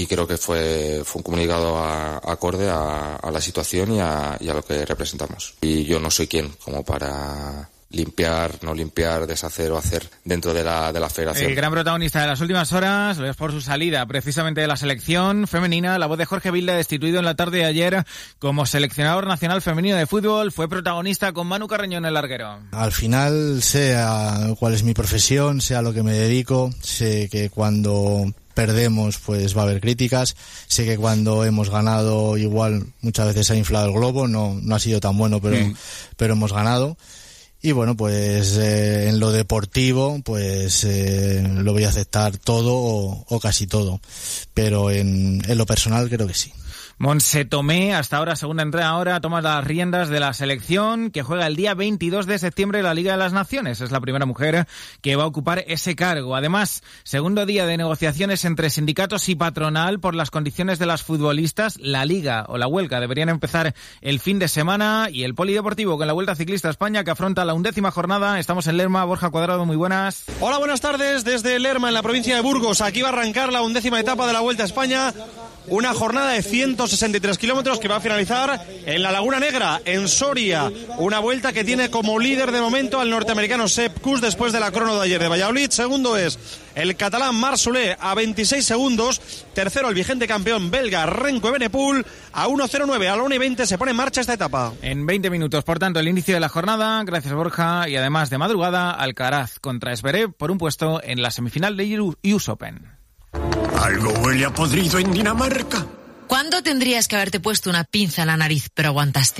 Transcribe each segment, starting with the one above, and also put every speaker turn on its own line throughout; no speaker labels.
y creo que fue un comunicado acorde a la situación y a lo que representamos. Y yo no soy quien como para limpiar, no limpiar, deshacer o hacer dentro de la federación.
El gran protagonista de las últimas horas es por su salida precisamente de la selección femenina. La voz de Jorge Vilda, destituido en la tarde de ayer como seleccionador nacional femenino de fútbol, fue protagonista con Manu Carreño en el larguero.
Al final, sea cuál es mi profesión, sea lo que me dedico, sé que cuando perdemos pues va a haber críticas, sé que cuando hemos ganado igual muchas veces se ha inflado el globo, no ha sido tan bueno, pero hemos ganado. Y bueno, pues en lo deportivo, pues lo voy a aceptar todo o casi todo. Pero en lo personal creo que sí.
Montse Tomé, hasta ahora segunda entrenadora, toma las riendas de la selección que juega el día 22 de septiembre en la Liga de las Naciones. Es la primera mujer que va a ocupar ese cargo. Además, segundo día de negociaciones entre sindicatos y patronal por las condiciones de las futbolistas. La Liga o la Huelga deberían empezar el fin de semana y el polideportivo con la Vuelta Ciclista a España que afronta la 11ª jornada. Estamos en Lerma. Borja Cuadrado, muy buenas.
Hola, buenas tardes desde Lerma, en la provincia de Burgos. Aquí va a arrancar la 11ª etapa de la Vuelta a España. Una jornada de 163 kilómetros que va a finalizar en la Laguna Negra, en Soria. Una vuelta que tiene como líder de momento al norteamericano Sepp Kuss después de la crono de ayer de Valladolid. Segundo es el catalán Marc Soler a 26 segundos. Tercero el vigente campeón belga Remco Evenepoel a 1.09. A la 1.20 se pone en marcha esta etapa.
En 20 minutos, por tanto, el inicio de la jornada. Gracias, Borja. Y además de madrugada, Alcaraz contra Zverev por un puesto en la semifinal de US Open.
Algo huele a podrido en Dinamarca.
¿Cuándo tendrías que haberte puesto una pinza en la nariz, pero aguantaste?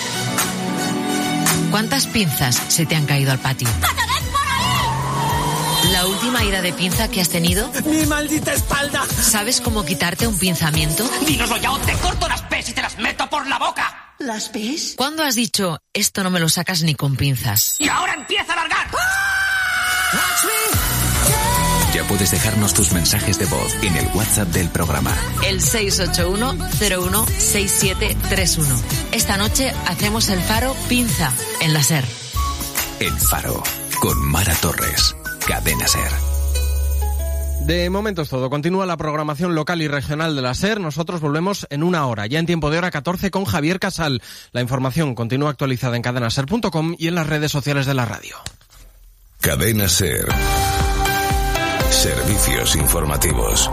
¿Cuántas pinzas se te han caído al patio? ¿La última ida de pinza que has tenido?
¡Mi maldita espalda!
¿Sabes cómo quitarte un pinzamiento?
¡Dínoslo ya o te corto las P's y te las meto por la boca!
¿Las P's?
¿Cuándo has dicho, esto no me lo sacas ni con pinzas?
¡Y ahora empieza a largar!
Ya puedes dejarnos tus mensajes de voz en el WhatsApp del programa.
El 681-016731. Esta noche hacemos el Faro Pinza en la SER.
El Faro, con Mara Torres. Cadena SER.
De momento es todo. Continúa la programación local y regional de la SER. Nosotros volvemos en una hora, ya en tiempo de hora 14 con Javier Casal. La información continúa actualizada en cadenaser.com y en las redes sociales de la radio.
Cadena SER. Servicios informativos.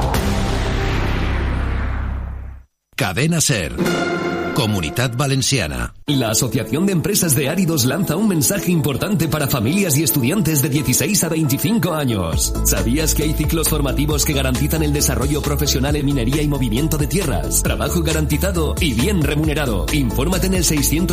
Cadena SER. Comunitat Valenciana.
La Asociación de Empresas de Áridos lanza un mensaje importante para familias y estudiantes de 16 a 25 años. ¿Sabías que hay ciclos formativos que garantizan el desarrollo profesional en minería y movimiento de tierras? Trabajo garantizado y bien remunerado. Infórmate en el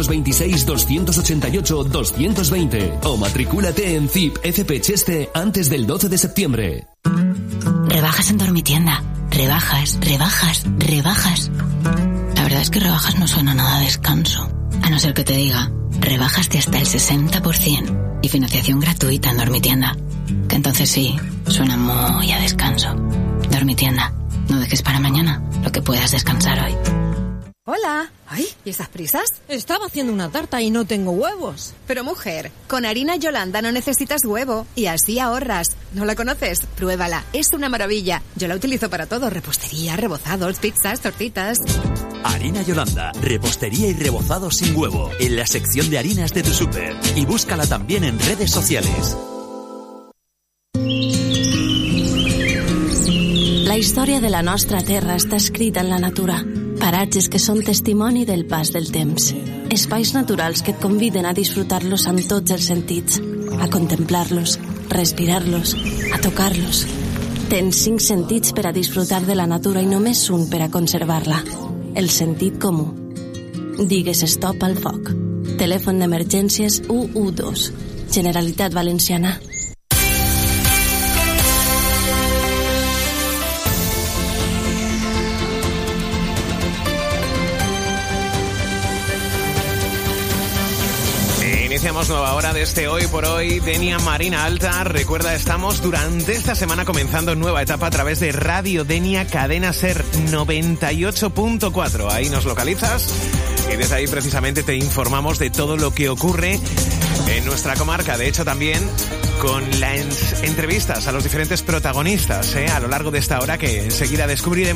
626-288-220 o matricúlate en CIP FP Cheste antes del 12 de septiembre.
Rebajas en Dormitienda. Rebajas, rebajas, rebajas. La verdad es que rebajas no suena nada a descanso. A no ser que te diga, rebajas de hasta el 60% y financiación gratuita en Dormitienda. Que entonces sí, suena muy a descanso. Dormitienda, no dejes para mañana lo que puedas descansar hoy.
Hola. Ay, ¿y estas prisas? Estaba haciendo una tarta y no tengo huevos.
Pero mujer, con harina Yolanda no necesitas huevo y así ahorras. ¿No la conoces? Pruébala, es una maravilla. Yo la utilizo para todo, repostería, rebozados, pizzas, tortitas.
Harina Yolanda, repostería y rebozados sin huevo, en la sección de harinas de tu súper. Y búscala también en redes sociales.
La història de la nostra terra està escrita en la natura. Paratges que són testimoni del pas del temps. Espais naturals que et conviden a disfrutar-los amb tots els sentits, a contemplar-los, respirar-los, a tocar-los. Tens 5 sentits per a disfrutar de la natura i només un per a conservar-la. El sentit comú. Digues stop al foc. Telèfon d'emergències 112. Generalitat Valenciana.
Iniciamos nueva hora desde Hoy por Hoy. Denia Marina Alta. Recuerda, estamos durante esta semana comenzando nueva etapa a través de Radio Denia Cadena SER 98.4. Ahí nos localizas y desde ahí precisamente te informamos de todo lo que ocurre en nuestra comarca. De hecho, también con las entrevistas a los diferentes protagonistas a lo largo de esta hora que enseguida descubriremos.